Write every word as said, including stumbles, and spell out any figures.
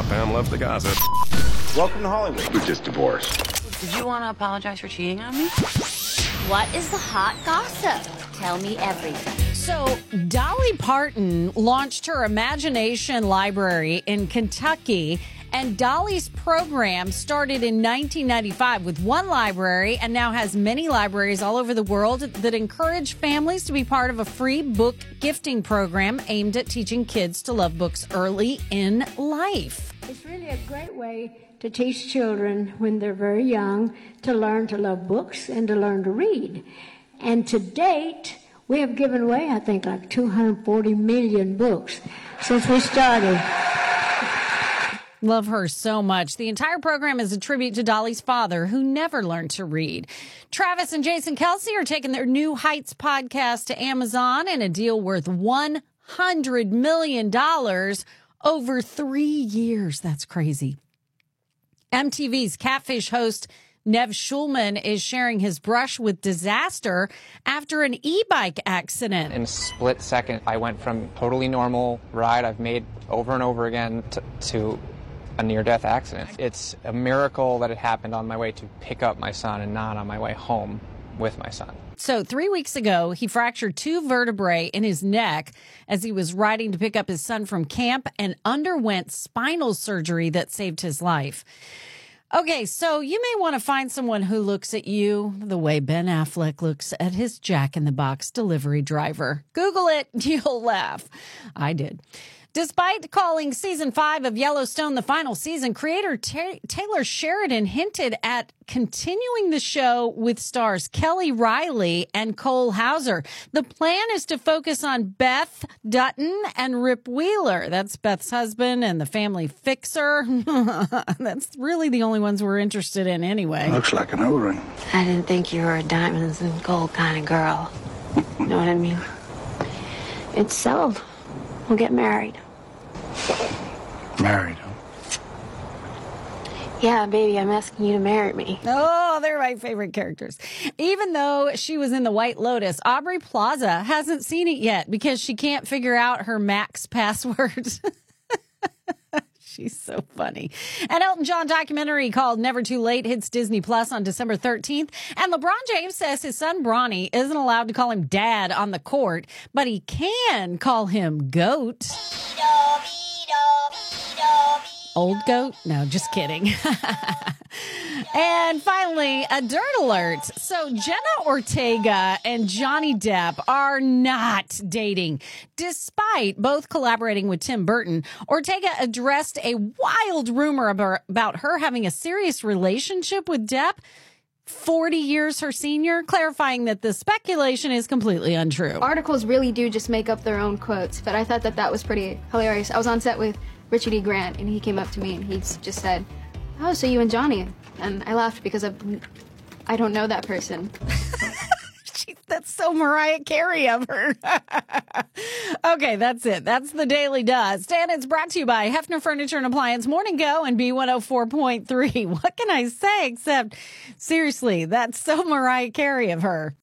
Meanwhile, Pam loves the gossip. Welcome to Hollywood. We're just divorced. Did you want to apologize for cheating on me? What is the hot gossip? Tell me everything. So, Dolly Parton launched her Imagination Library in Kentucky, and Dolly's program started in nineteen ninety-five with one library and now has many libraries all over the world that encourage families to be part of a free book gifting program aimed at teaching kids to love books early in life. It's really a great way to teach children when they're very young to learn to love books and to learn to read. And to date, we have given away, I think, like two hundred forty million books since we started. Love her so much. The entire program is a tribute to Dolly's father, who never learned to read. Travis and Jason Kelsey are taking their New Heights podcast to Amazon in a deal worth one hundred million dollars over three years. That's crazy. M T V's Catfish host Nev Schulman is sharing his brush with disaster after an e-bike accident. In a split second, I went from totally normal ride I've made over and over again to, to a near-death accident. It's a miracle that it happened on my way to pick up my son and not on my way home with my son. So three weeks ago, he fractured two vertebrae in his neck as he was riding to pick up his son from camp and underwent spinal surgery that saved his life. Okay, so you may want to find someone who looks at you the way Ben Affleck looks at his Jack-in-the-Box delivery driver. Google it. You'll laugh. I did. Despite calling season five of Yellowstone the final season, creator Ta- Taylor Sheridan hinted at continuing the show with stars Kelly Riley and Cole Hauser. The plan is to focus on Beth Dutton and Rip Wheeler. That's Beth's husband and the family fixer. That's really the only ones we're interested in anyway. Looks like an O-ring. I didn't think you were a diamonds and gold kind of girl. You know what I mean? It's settled. We'll get married. Married, huh? Yeah, baby, I'm asking you to marry me. Oh, they're my favorite characters. Even though she was in The White Lotus, Aubrey Plaza hasn't seen it yet because she can't figure out her Max password. She's so funny. An Elton John documentary called Never Too Late hits Disney Plus on December thirteenth. And LeBron James says his son Bronny isn't allowed to call him dad on the court, but he can call him GOAT. Old goat? No, just kidding. And finally, a dirt alert. So Jenna Ortega and Johnny Depp are not dating. Despite both collaborating with Tim Burton, Ortega addressed a wild rumor about her having a serious relationship with Depp, forty years her senior, clarifying that the speculation is completely untrue. Articles really do just make up their own quotes, but I thought that that was pretty hilarious. I was on set with Richard E. Grant, and he came up to me and he just said, "Oh, so you and Johnny?" And I laughed because of, I don't know that person. Jeez, that's so Mariah Carey of her. Okay, that's it. That's the Daily Dust. And it's brought to you by Hefner Furniture and Appliance, Morning Go, and B one oh four point three. What can I say except, seriously, that's so Mariah Carey of her.